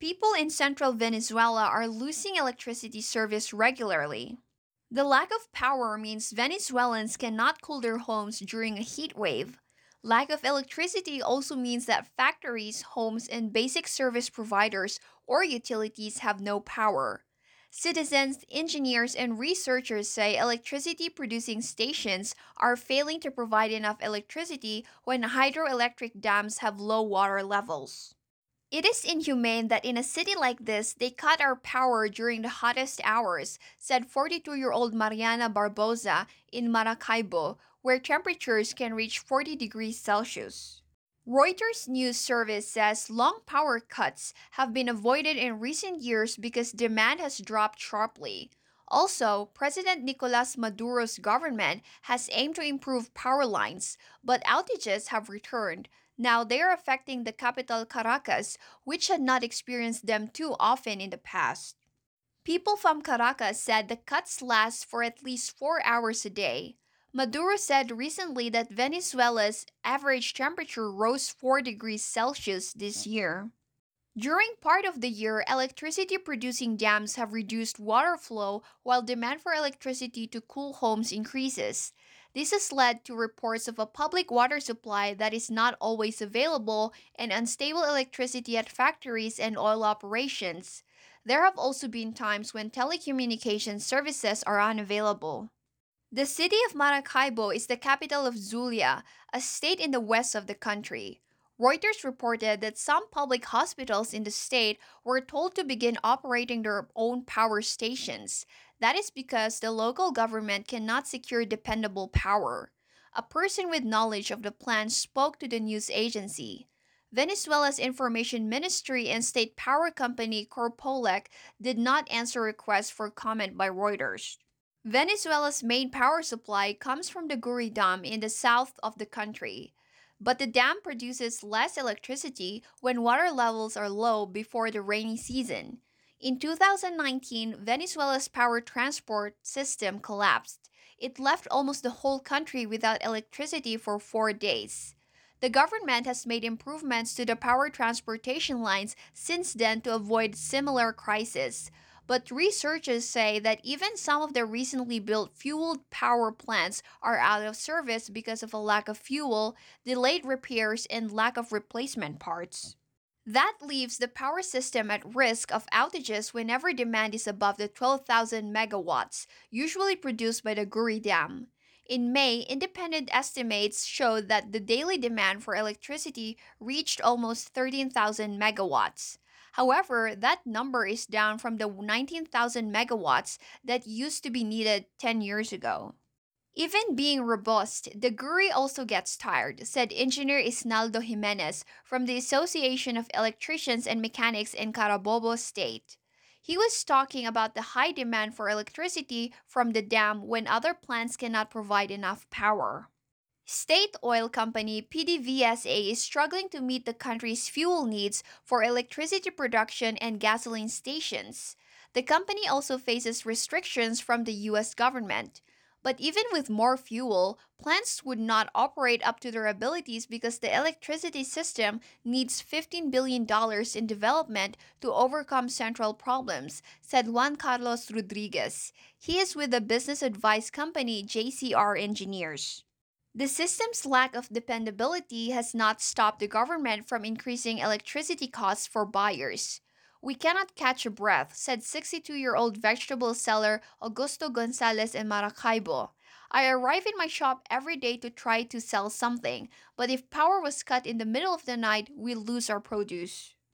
People in central Venezuela are losing electricity service regularly. The lack of power means Venezuelans cannot cool their homes during a heat wave. Lack of electricity also means that factories, homes, and basic service providers or utilities have no power. Citizens, engineers, and researchers say electricity producing stations are failing to provide enough electricity when hydroelectric dams have low water levels. It is inhumane that in a city like this, they cut our power during the hottest hours, said 42-year-old Mariana Barboza in Maracaibo, where temperatures can reach 40 degrees Celsius. Reuters news service says long power cuts have been avoided in recent years because demand has dropped sharply. Also, President Nicolas Maduro's government has aimed to improve power lines, but outages have returned. Now they are affecting the capital Caracas, which had not experienced them too often in the past. People from Caracas said the cuts last for at least 4 hours a day. Maduro said recently that Venezuela's average temperature rose 4 degrees Celsius this year. During part of the year, electricity producing dams have reduced water flow while demand for electricity to cool homes increases. This has led to reports of a public water supply that is not always available and unstable electricity at factories and oil operations. There have also been times when telecommunication services are unavailable. The city of Maracaibo is the capital of Zulia, a state in the west of the country. Reuters reported that some public hospitals in the state were told to begin operating their own power stations. That is because the local government cannot secure dependable power. A person with knowledge of the plan spoke to the news agency. Venezuela's information ministry and state power company Corpolec did not answer requests for comment by Reuters. Venezuela's main power supply comes from the Guri Dam in the south of the country. But the dam produces less electricity when water levels are low before the rainy season. In 2019, Venezuela's power transport system collapsed. It left almost the whole country without electricity for 4 days. The government has made improvements to the power transportation lines since then to avoid similar crises. But researchers say that even some of the recently built fueled power plants are out of service because of a lack of fuel, delayed repairs, and lack of replacement parts. That leaves the power system at risk of outages whenever demand is above the 12,000 megawatts, usually produced by the Guri Dam. In May, independent estimates showed that the daily demand for electricity reached almost 13,000 megawatts. However, that number is down from the 19,000 megawatts that used to be needed 10 years ago. Even being robust, the Guri also gets tired, said engineer Isnaldo Jimenez from the Association of Electricians and Mechanics in Carabobo State. He was talking about the high demand for electricity from the dam when other plants cannot provide enough power. State oil company PDVSA is struggling to meet the country's fuel needs for electricity production and gasoline stations. The company also faces restrictions from the US government. But even with more fuel, plants would not operate up to their abilities because the electricity system needs $15 billion in development to overcome central problems, said Juan Carlos Rodriguez. He is with the business advice company JCR Engineers. The system's lack of dependability has not stopped the government from increasing electricity costs for buyers. We cannot catch a breath, said 62-year-old vegetable seller Augusto Gonzalez in Maracaibo. I arrive in my shop every day to try to sell something, but if power was cut in the middle of the night, we lose our produce.